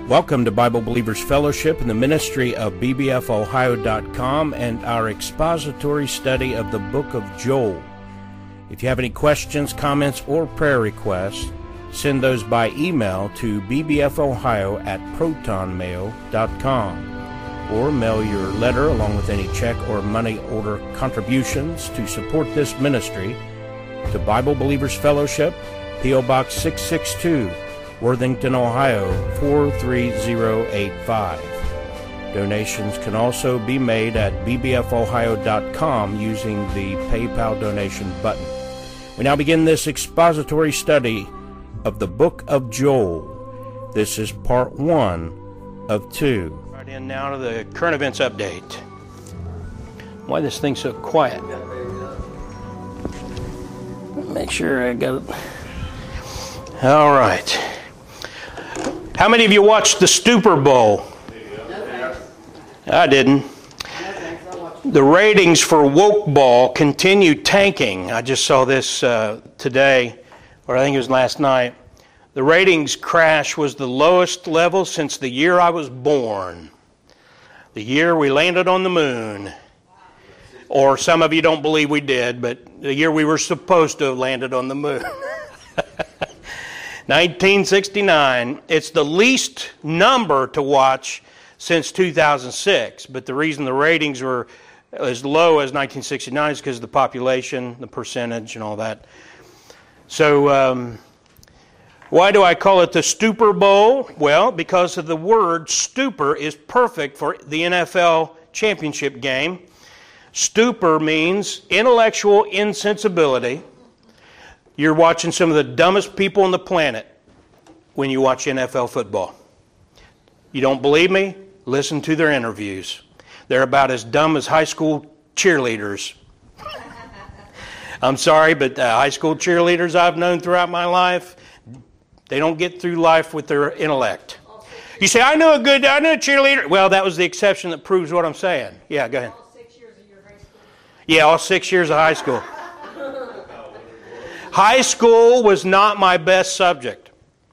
Welcome to Bible Believers Fellowship in the ministry of bbfohio.com and our expository study of the book of Joel. If you have any questions, comments, or prayer requests, send those by email to bbfohio@protonmail.com or mail your letter along with any check or money order contributions to support this ministry to Bible Believers Fellowship, P.O. Box 662, Worthington, Ohio 43085. Donations can also be made at bbfohio.com using the PayPal donation button. We now begin this expository study of the book of Joel. This is part 1 of 2. Right in now to the current events update. Why this thing's so quiet? Make sure I got it. All right. How many of you watched the Super Bowl? I didn't. The ratings for woke ball continue tanking. I just saw this today, or I think it was last night. The ratings crash was the lowest level since the year I was born. The year we landed on the moon. Or some of you don't believe we did, but the year we were supposed to have landed on the moon. 1969. It's the least number to watch since 2006, but the reason the ratings were as low as 1969 is because of the population, the percentage, and all that. So, why do I call it the Stupor Bowl? Well, because of the word stupor is perfect for the NFL championship game. Stupor means intellectual insensibility. You're watching some of the dumbest people on the planet when you watch NFL football. You don't believe me? Listen to their interviews. They're about as dumb as high school cheerleaders. I'm sorry, but high school cheerleaders I've known throughout my life, they don't get through life with their intellect. You say, I know a cheerleader. Well, that was the exception that proves what I'm saying. Yeah, go ahead. All 6 years of your high school? Yeah, all 6 years of high school. High school was not my best subject.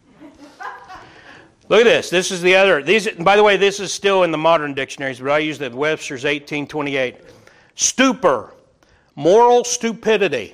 Look at this. This is the other. By the way, this is still in the modern dictionaries, but I use the Webster's 1828. Stupor, moral stupidity,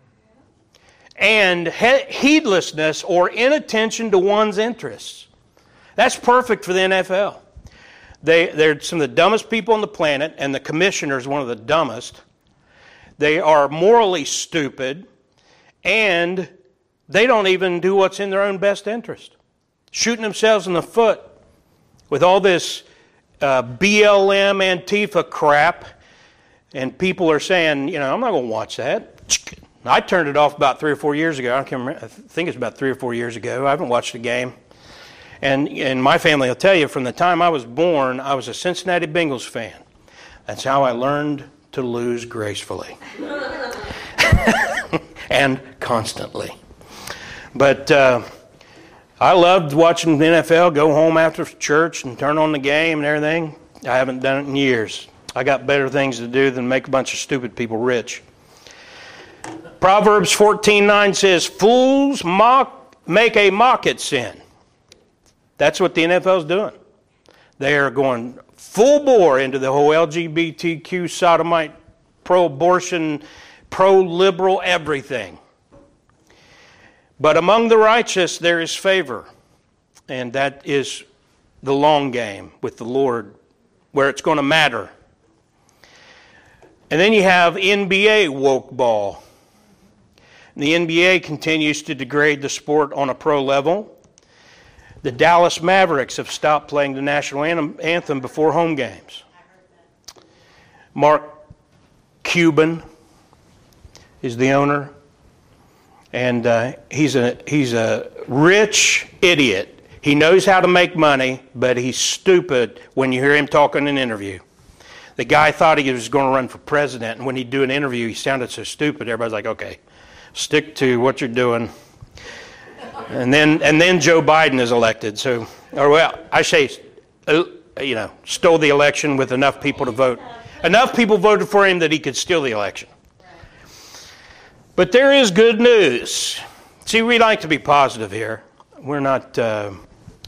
and heedlessness or inattention to one's interests. That's perfect for the NFL. They're some of the dumbest people on the planet, and the commissioner is one of the dumbest. They are morally stupid. And they don't even do what's in their own best interest. Shooting themselves in the foot with all this BLM Antifa crap. And people are saying, I'm not going to watch that. I turned it off about 3 or 4 years ago. I can't remember. I think it's about 3 or 4 years ago. I haven't watched the game. And my family will tell you, from the time I was born, I was a Cincinnati Bengals fan. That's how I learned to lose gracefully. And constantly. But I loved watching the NFL, go home after church and turn on the game and everything. I haven't done it in years. I got better things to do than make a bunch of stupid people rich. Proverbs 14:9 says, fools make a mock at sin. That's what the NFL is doing. They are going full bore into the whole LGBTQ, sodomite, pro-abortion, pro-liberal everything. But among the righteous there is favor. And that is the long game with the Lord, where it's going to matter. And then you have NBA woke ball. The NBA continues to degrade the sport on a pro level. The Dallas Mavericks have stopped playing the national anthem before home games. Mark Cuban is the owner, and he's a rich idiot. He knows how to make money, but he's stupid when you hear him talk in an interview. The guy thought he was going to run for president, and when he'd do an interview, he sounded so stupid. Everybody's like, okay, stick to what you're doing. And then Joe Biden is elected. So, I say, stole the election with enough people to vote. Enough people voted for him that he could steal the election. But there is good news. See, we like to be positive here. We're not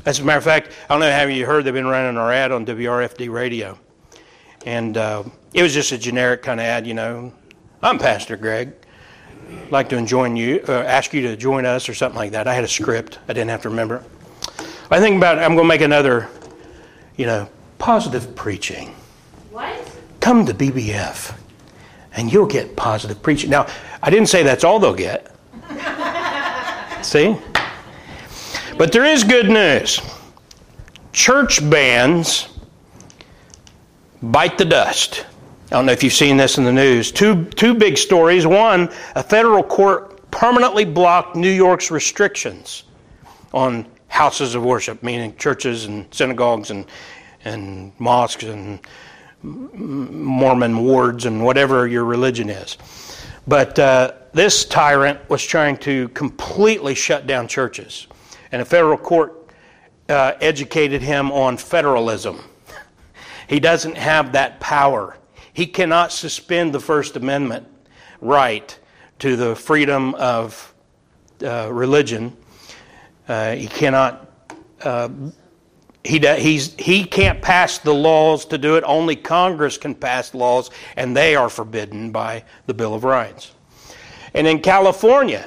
As a matter of fact, I don't know how you heard, they've been running our ad on WRFD radio. And it was just a generic kind of ad, you know. I'm Pastor Greg. I'd like to ask you to join us or something like that. I had a script. I didn't have to remember it. I think about it, I'm going to make another, you know, positive preaching. What? Come to BBF and you'll get positive preaching. Now, I didn't say that's all they'll get. See? But there is good news. Church bands bite the dust. I don't know if you've seen this in the news. Two big stories. One, a federal court permanently blocked New York's restrictions on houses of worship, meaning churches and synagogues and mosques and Mormon wards and whatever your religion is. But this tyrant was trying to completely shut down churches. And a federal court educated him on federalism. He doesn't have that power. He cannot suspend the First Amendment right to the freedom of religion. He cannot. He can't pass the laws to do it. Only Congress can pass laws, and they are forbidden by the Bill of Rights. And in California,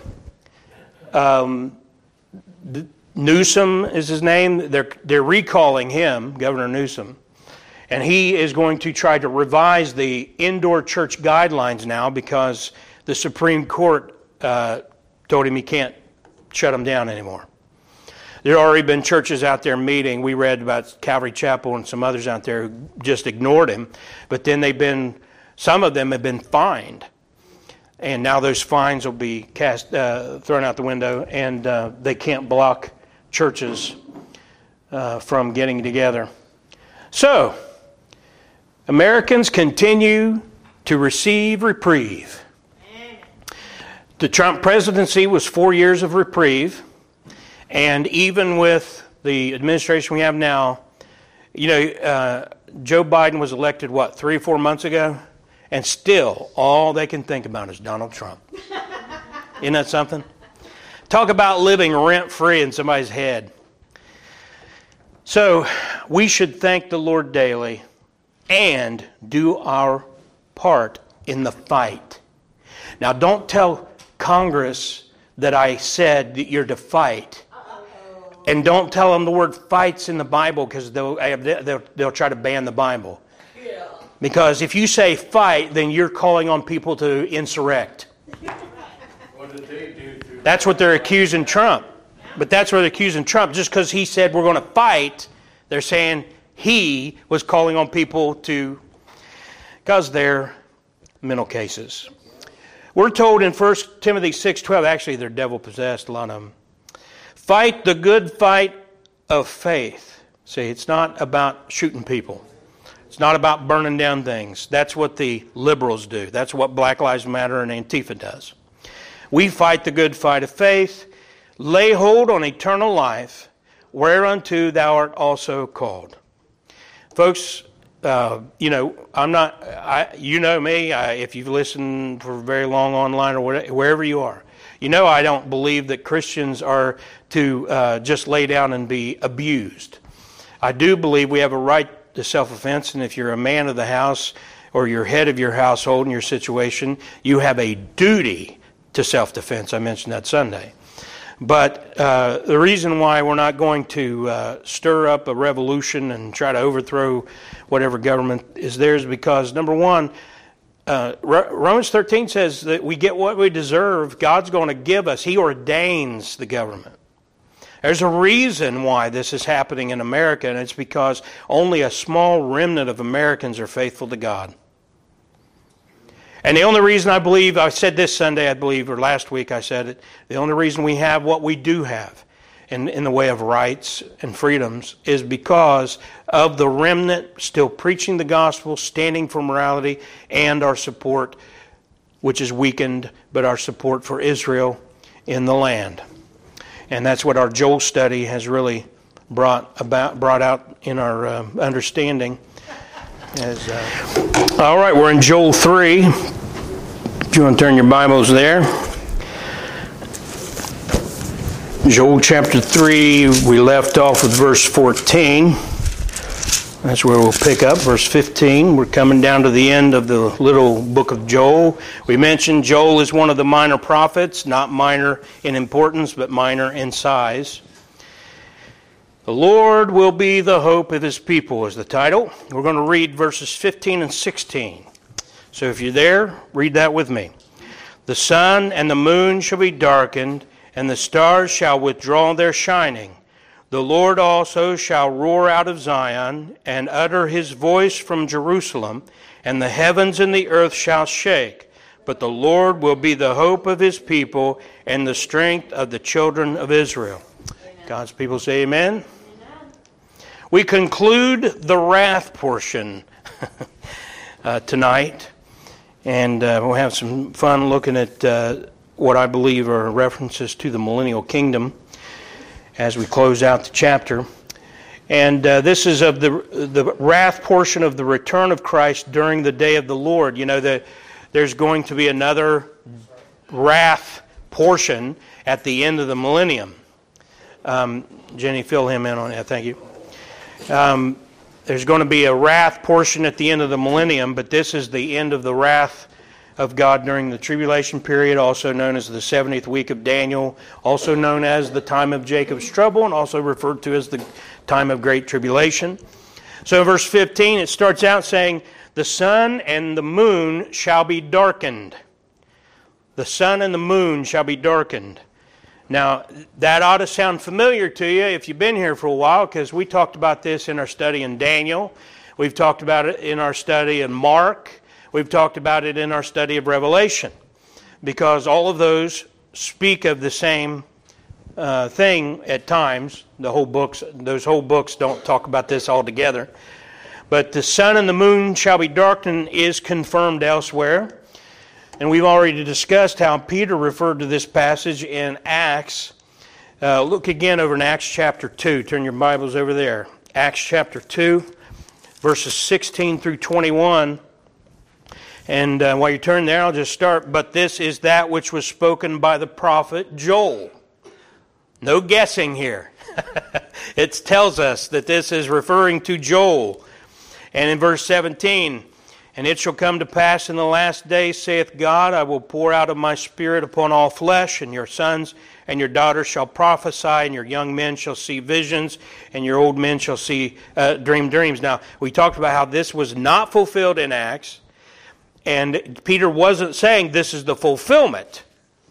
Newsom is his name. They're recalling him, Governor Newsom. And he is going to try to revise the indoor church guidelines now because the Supreme Court told him he can't shut them down anymore. There have already been churches out there meeting. We read about Calvary Chapel and some others out there who just ignored him. But then some of them have been fined. And now those fines will be thrown out the window, and they can't block churches from getting together. So, Americans continue to receive reprieve. The Trump presidency was 4 years of reprieve, and even with the administration we have now, you know, Joe Biden was elected, 3 or 4 months ago? And still, all they can think about is Donald Trump. Isn't that something? Talk about living rent-free in somebody's head. So, we should thank the Lord daily and do our part in the fight. Now, don't tell Congress that I said that you're to fight. And don't tell them the word fight's in the Bible because they'll try to ban the Bible. Because if you say fight, then you're calling on people to insurrect. What did they do? That's what they're accusing Trump. But that's what they're accusing Trump. Just because he said we're going to fight, they're saying he was calling on people because they're mental cases. We're told in 1 Timothy 6:12, actually they're devil-possessed, a lot of them. Fight the good fight of faith. See, it's not about shooting people. It's not about burning down things. That's what the liberals do. That's what Black Lives Matter and Antifa does. We fight the good fight of faith. Lay hold on eternal life, whereunto thou art also called. Folks, you know, you know me, if you've listened for very long online or wherever you are, you know I don't believe that Christians are to just lay down and be abused. I do believe we have a right to self-defense, and if you're a man of the house or you're head of your household in your situation, you have a duty to self-defense. I mentioned that Sunday. But the reason why we're not going to stir up a revolution and try to overthrow whatever government is there is because, number one, Romans 13 says that we get what we deserve. God's going to give us. He ordains the government. There's a reason why this is happening in America, and it's because only a small remnant of Americans are faithful to God. And the only reason I said this Sunday, or last week I said it, the only reason we have what we do have in the way of rights and freedoms is because of the remnant still preaching the gospel, standing for morality, and our support, which is weakened, but our support for Israel in the land. And that's what our Joel study has really brought out in our understanding. All right, we're in Joel 3. If you want to turn your Bibles there. Joel chapter 3, we left off with verse 14. That's where we'll pick up, verse 15. We're coming down to the end of the little book of Joel. We mentioned Joel is one of the minor prophets, not minor in importance, but minor in size. The Lord will be the hope of His people is the title. We're going to read verses 15 and 16. So if you're there, read that with me. The sun and the moon shall be darkened, and the stars shall withdraw their shining. The Lord also shall roar out of Zion, and utter His voice from Jerusalem, and the heavens and the earth shall shake. But the Lord will be the hope of His people, and the strength of the children of Israel. God's people say amen. We conclude the wrath portion tonight, and we'll have some fun looking at what I believe are references to the millennial kingdom as we close out the chapter. And this is of the wrath portion of the return of Christ during the day of the Lord. You know, there's going to be another wrath portion at the end of the millennium. Jenny, fill him in on that. Thank you. There's going to be a wrath portion at the end of the millennium, but this is the end of the wrath of God during the tribulation period, also known as the 70th week of Daniel, also known as the time of Jacob's trouble, and also referred to as the time of great tribulation. So in verse 15, it starts out saying, the sun and the moon shall be darkened. The sun and the moon shall be darkened. Now, that ought to sound familiar to you if you've been here for a while, because we talked about this in our study in Daniel. We've talked about it in our study in Mark. We've talked about it in our study of Revelation, because all of those speak of the same thing at times. Those whole books don't talk about this altogether. But the sun and the moon shall be darkened is confirmed elsewhere. And we've already discussed how Peter referred to this passage in Acts. Look again over in Acts chapter 2. Turn your Bibles over there. Acts chapter 2, verses 16 through 21. And while you turn there, I'll just start. But this is that which was spoken by the prophet Joel. No guessing here. It tells us that this is referring to Joel. And in verse 17, and it shall come to pass in the last days, saith God, I will pour out of my Spirit upon all flesh, and your sons and your daughters shall prophesy, and your young men shall see visions, and your old men shall see dream dreams. Now, we talked about how this was not fulfilled in Acts. And Peter wasn't saying this is the fulfillment.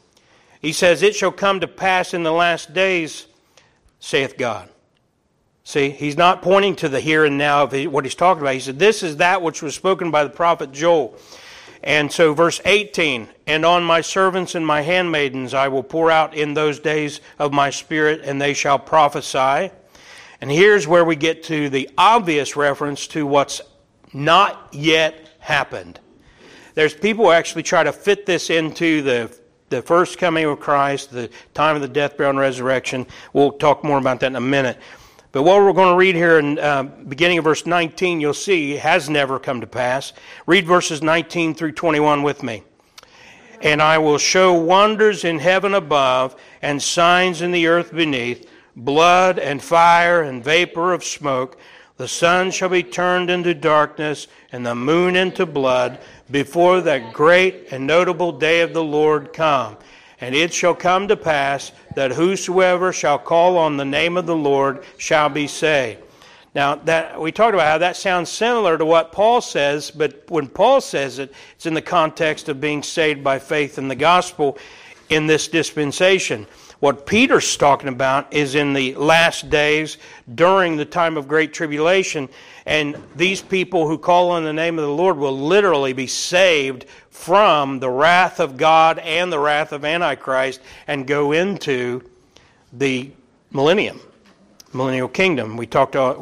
He says, it shall come to pass in the last days, saith God. See, he's not pointing to the here and now of what he's talking about. He said, this is that which was spoken by the prophet Joel. And so verse 18, and on my servants and my handmaidens I will pour out in those days of my Spirit, and they shall prophesy. And here's where we get to the obvious reference to what's not yet happened. There's people who actually try to fit this into the first coming of Christ, the time of the death, burial, and resurrection. We'll talk more about that in a minute. But what we're going to read here in beginning of verse 19, you'll see has never come to pass. Read verses 19 through 21 with me. And I will show wonders in heaven above, and signs in the earth beneath, blood and fire and vapor of smoke. The sun shall be turned into darkness, and the moon into blood, before that great and notable day of the Lord come. And it shall come to pass that whosoever shall call on the name of the Lord shall be saved. Now, that we talked about how that sounds similar to what Paul says, but when Paul says it, it's in the context of being saved by faith in the gospel in this dispensation. What Peter's talking about is in the last days, during the time of great tribulation, and these people who call on the name of the Lord will literally be saved from the wrath of God and the wrath of Antichrist and go into the millennial kingdom. We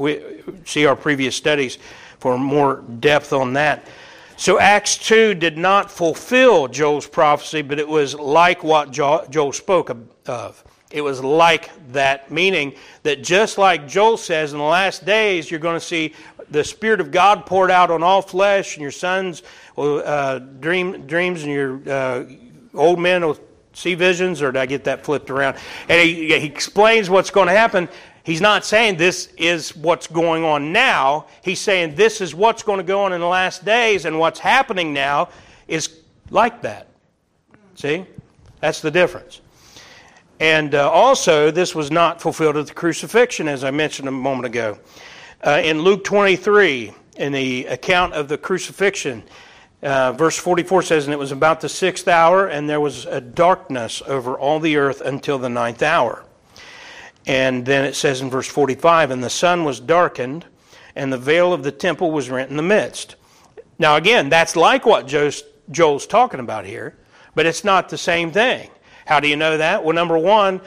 see our previous studies for more depth on that. So Acts 2 did not fulfill Joel's prophecy, but it was like what Joel spoke of. It was like that, meaning that just like Joel says, in the last days you're going to see the Spirit of God poured out on all flesh, and your sons will dream dreams, and your old men will see visions, or did I get that flipped around? And he explains what's going to happen. He's not saying this is what's going on now. He's saying this is what's going to go on in the last days, and what's happening now is like that. See? That's the difference. And also, this was not fulfilled at the crucifixion, as I mentioned a moment ago. In Luke 23, in the account of the crucifixion, verse 44 says, "And it was about the 6th hour, and there was a darkness over all the earth until the 9th hour. And then it says in verse 45, "And the sun was darkened, and the veil of the temple was rent in the midst." Now again, that's like what Joel's talking about here, but it's not the same thing. How do you know that? Well, number one,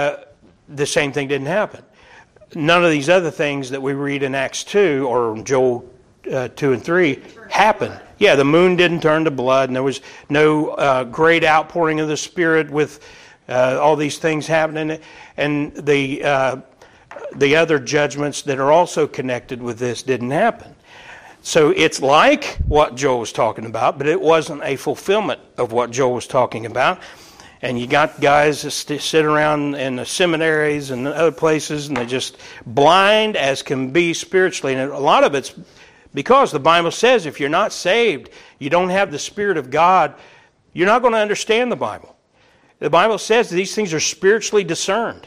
the same thing didn't happen. None of these other things that we read in Acts 2 or Joel 2 and 3 happened. Yeah, the moon didn't turn to blood, and there was no great outpouring of the Spirit with all these things happening, and the other judgments that are also connected with this didn't happen. So it's like what Joel was talking about, but it wasn't a fulfillment of what Joel was talking about. And you got guys that sit around in the seminaries and other places, and they're just blind as can be spiritually. And a lot of it's because the Bible says if you're not saved, you don't have the Spirit of God, you're not going to understand the Bible. The Bible says these things are spiritually discerned.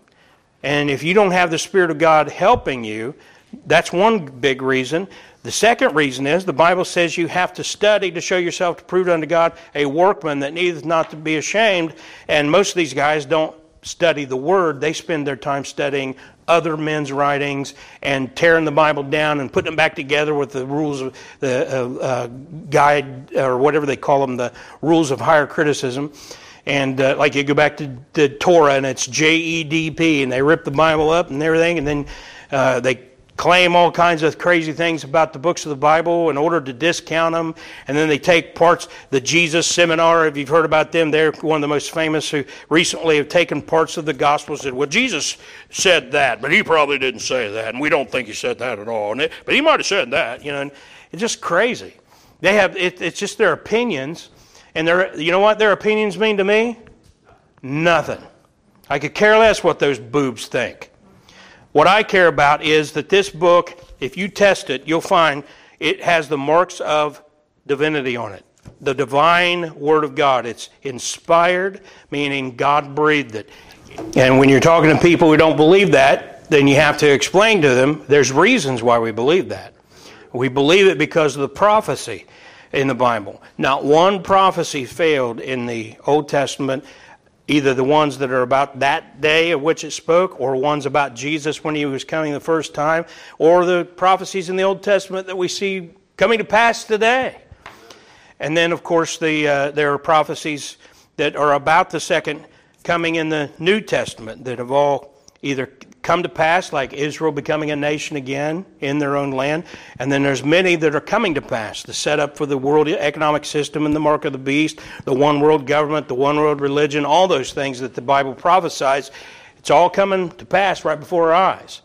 And if you don't have the Spirit of God helping you, that's one big reason. The second reason is the Bible says you have to study to show yourself approved unto God, a workman that needeth not to be ashamed. And most of these guys don't study the Word. They spend their time studying other men's writings and tearing the Bible down and putting them back together with the rules of the guide, or whatever they call them, the rules of higher criticism. And like you go back to the Torah and it's JEDP, and they rip the Bible up and everything, and then they claim all kinds of crazy things about the books of the Bible in order to discount them. And then they take parts, the Jesus Seminar, if you've heard about them, they're one of the most famous who recently have taken parts of the Gospel and said, well, Jesus said that, but he probably didn't say that, and we don't think he said that at all. But he might have said that, and it's just crazy. They have it's just their opinions, and you know what their opinions mean to me? Nothing. I could care less what those boobs think. What I care about is that this book, if you test it, you'll find it has the marks of divinity on it. The divine Word of God. It's inspired, meaning God breathed it. And when you're talking to people who don't believe that, then you have to explain to them there's reasons why we believe that. We believe it because of the prophecy in the Bible. Not one prophecy failed in the Old Testament, either the ones that are about that day of which it spoke, or ones about Jesus when he was coming the first time, or the prophecies in the Old Testament that we see coming to pass today. And then, of course, there are prophecies that are about the second coming in the New Testament that have all either come to pass, like Israel becoming a nation again in their own land, and then there's many that are coming to pass, the setup for the world economic system and the mark of the beast, the one world government, the one world religion, all those things that the Bible prophesies. It's all coming to pass right before our eyes.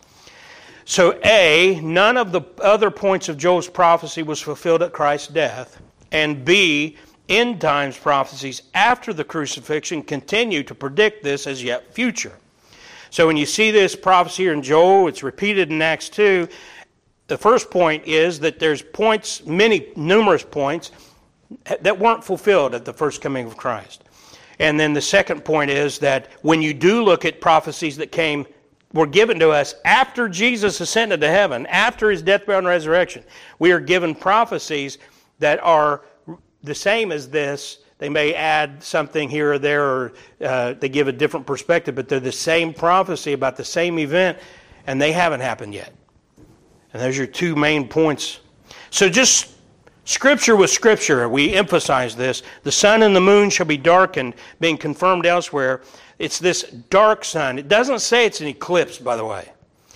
So A, none of the other points of Joel's prophecy was fulfilled at Christ's death, and B, end times prophecies after the crucifixion continue to predict this as yet future. So when you see this prophecy here in Joel, it's repeated in Acts 2. The first point is that there's points, numerous points, that weren't fulfilled at the first coming of Christ. And then the second point is that when you do look at prophecies that were given to us after Jesus ascended to heaven, after his death, burial, and resurrection, we are given prophecies that are the same as this. They may add something here or there, or they give a different perspective, but they're the same prophecy about the same event, and they haven't happened yet. And those are your two main points. So just Scripture with Scripture, we emphasize this. The sun and the moon shall be darkened, being confirmed elsewhere. It's this dark sun. It doesn't say it's an eclipse, by the way.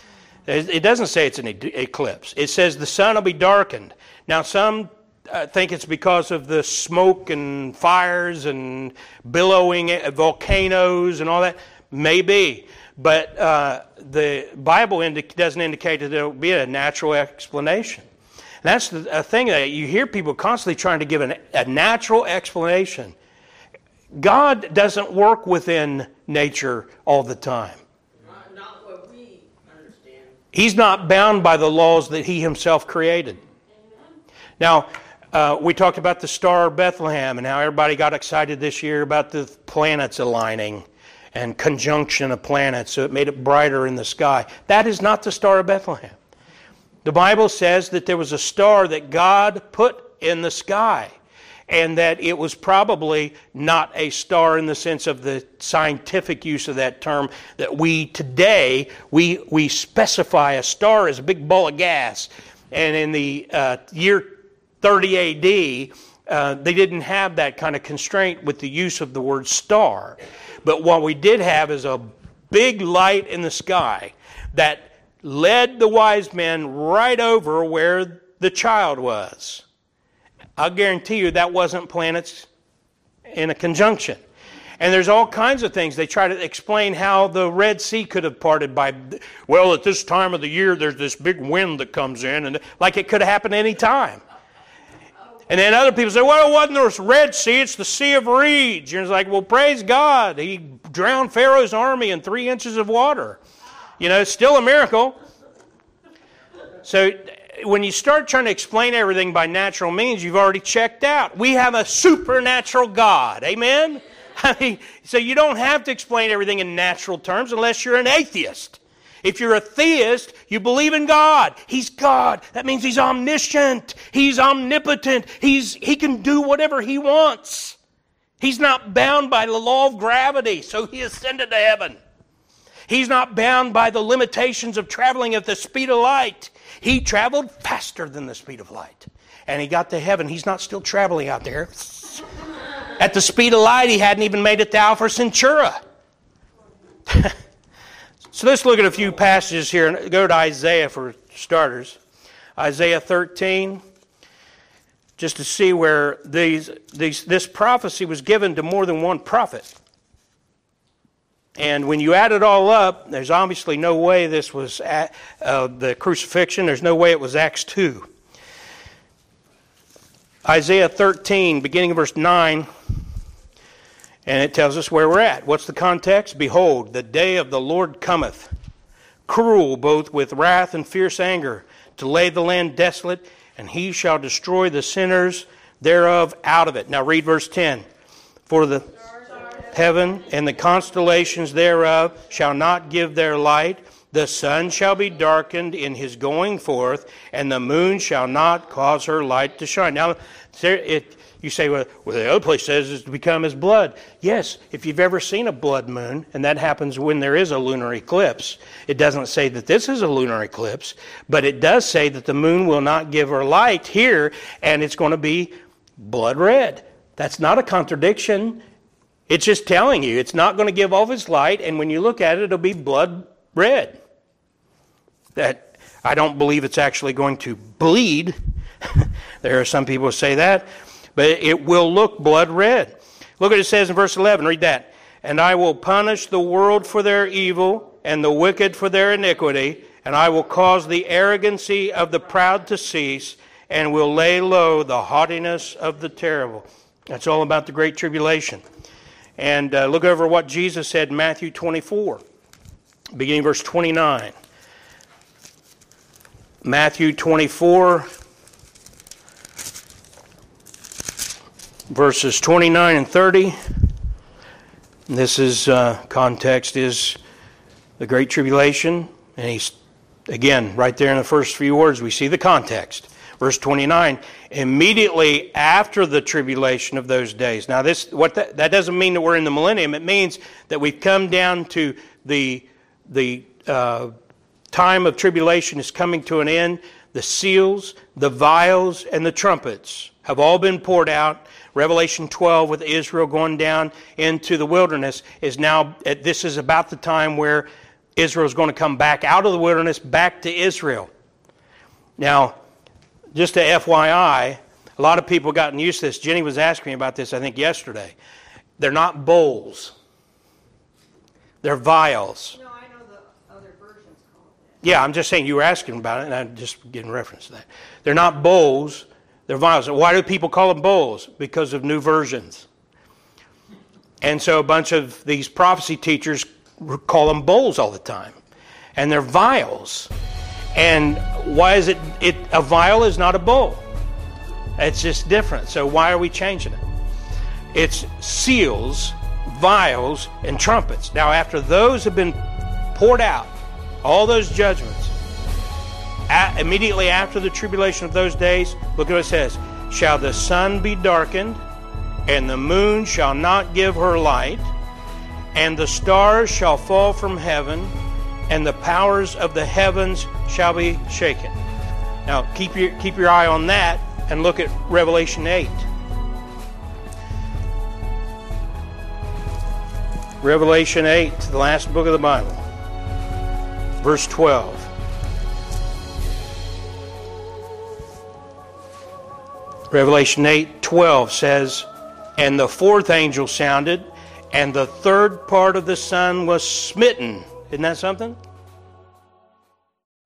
It doesn't say it's an eclipse. It says the sun will be darkened. Now, some think it's because of the smoke and fires and billowing volcanoes and all that. Maybe. But the Bible doesn't indicate that there will be a natural explanation. And that's the thing that you hear people constantly trying to give a natural explanation. God doesn't work within nature all the time. Not what we understand. He's not bound by the laws that he himself created. Now, we talked about the Star of Bethlehem and how everybody got excited this year about the planets aligning and conjunction of planets, so it made it brighter in the sky. That is not the Star of Bethlehem. The Bible says that there was a star that God put in the sky, and that it was probably not a star in the sense of the scientific use of that term, that we today, we specify a star as a big ball of gas. And in the year 30 AD, they didn't have that kind of constraint with the use of the word star. But what we did have is a big light in the sky that led the wise men right over where the child was. I'll guarantee you that wasn't planets in a conjunction. And there's all kinds of things. They try to explain how the Red Sea could have parted by, well, at this time of the year, there's this big wind that comes in, and like it could have happened any time. And then other people say, well, it wasn't the Red Sea, it's the Sea of Reeds. And it's like, well, praise God. He drowned Pharaoh's army in 3 inches of water. You know, it's still a miracle. So when you start trying to explain everything by natural means, you've already checked out. We have a supernatural God. Amen? I mean, so you don't have to explain everything in natural terms unless you're an atheist. If you're a theist, you believe in God. He's God. That means He's omniscient. He's omnipotent. He can do whatever He wants. He's not bound by the law of gravity, so He ascended to heaven. He's not bound by the limitations of traveling at the speed of light. He traveled faster than the speed of light. And He got to heaven. He's not still traveling out there. At the speed of light, He hadn't even made it to Alpha Centauri. So let's look at a few passages here and go to Isaiah for starters. Isaiah 13, just to see where this prophecy was given to more than one prophet. And when you add it all up, there's obviously no way this was the crucifixion. There's no way it was Acts 2. Isaiah 13, beginning of verse 9. And it tells us where we're at. What's the context? Behold, the day of the Lord cometh, cruel both with wrath and fierce anger, to lay the land desolate, and He shall destroy the sinners thereof out of it. Now read verse 10. For the heaven and the constellations thereof shall not give their light. The sun shall be darkened in his going forth, and the moon shall not cause her light to shine. Now, you say, well, the other place says it's to become as blood. Yes, if you've ever seen a blood moon, and that happens when there is a lunar eclipse, it doesn't say that this is a lunar eclipse, but it does say that the moon will not give her light here, and it's going to be blood red. That's not a contradiction. It's just telling you it's not going to give off its light, and when you look at it, it'll be blood red. That I don't believe it's actually going to bleed. There are some people who say that. But it will look blood red. Look what it says in verse 11. Read that. And I will punish the world for their evil, and the wicked for their iniquity, and I will cause the arrogancy of the proud to cease, and will lay low the haughtiness of the terrible. That's all about the Great Tribulation. And look over what Jesus said in Matthew 24, beginning verse 29. Matthew 24, verses 29 and 30. This is, context is the Great Tribulation. And he's, again, right there in the first few words, we see the context. Verse 29, immediately after the tribulation of those days. Now, that doesn't mean that we're in the millennium. It means that we've come down to the time of tribulation is coming to an end. The seals, the vials, and the trumpets have all been poured out. Revelation 12 with Israel going down into the wilderness is now, this is about the time where Israel is going to come back out of the wilderness, back to Israel. Now, just a FYI, a lot of people have gotten used to this. Jenny was asking me about this, I think, yesterday. They're not bowls. They're vials. No, I know the other versions call it that. Yeah, I'm just saying you were asking about it, and I'm just getting reference to that. They're not bowls. They're vials. Why do people call them bowls? Because of new versions. And so a bunch of these prophecy teachers call them bowls all the time. And they're vials. And why is it a vial is not a bowl? It's just different. So why are we changing it? It's seals, vials, and trumpets. Now after those have been poured out, all those judgments, immediately after the tribulation of those days, look at what it says. Shall the sun be darkened, and the moon shall not give her light, and the stars shall fall from heaven, and the powers of the heavens shall be shaken. Now keep your eye on that and look at Revelation 8. Revelation 8, the last book of the Bible. Verse 12. Revelation 8:12 says, and the fourth angel sounded, and the third part of the sun was smitten. Isn't that something?